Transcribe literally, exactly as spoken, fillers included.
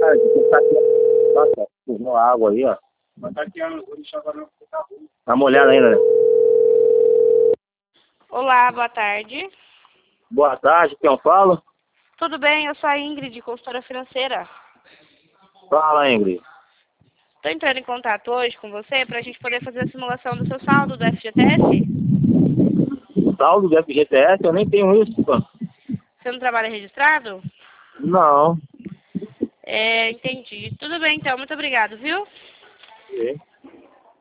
tarde. Você tá aqui. Nossa, fumou água aí, ó. Mas tá aqui, eu vou deixar agora no carro. Tá molhado ainda, né? Olá, boa tarde. Boa tarde, quem eu falo? Tudo bem? Eu sou a Ingrid, consultora financeira. Fala, Ingrid. Estou entrando em contato hoje com você para a gente poder fazer a simulação do seu saldo do F G T S. Saldo do F G T S? Eu nem tenho isso, pô. Você não trabalha registrado? Não. É, entendi. Tudo bem, então. Muito obrigado, viu? Sim.